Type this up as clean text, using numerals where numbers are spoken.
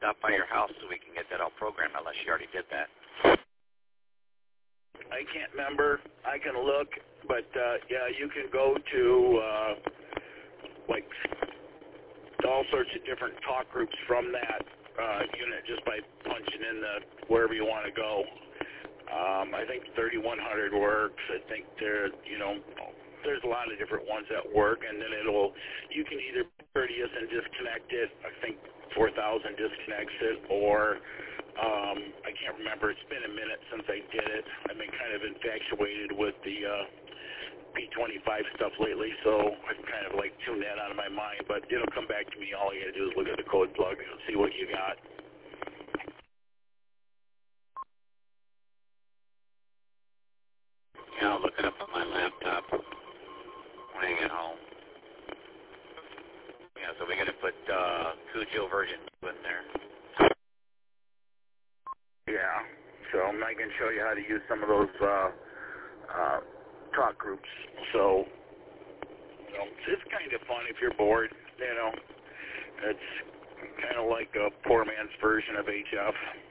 stop by your house so we can get that all programmed, unless you already did that. I can't remember. I can look, but yeah, you can go to like all sorts of different talk groups from that unit just by punching in wherever you want to go. I think 3100 works. I think there's a lot of different ones that work, and then you can either courteous and disconnect it. I think 4000 disconnects it, or I can't remember. It's been a minute since I did it. I've been kind of infatuated with the P25 stuff lately, so I've kind of like tuned that out of my mind, but it'll come back to me. All you gotta do is look at the code plug and see what you got. Yeah, I'll look it up on my laptop when I get home. Yeah, so we're going to put Cujo version 2 in there. Yeah, so I can show you how to use some of those talk groups. So, it's kind of fun if you're bored, It's kind of like a poor man's version of HF.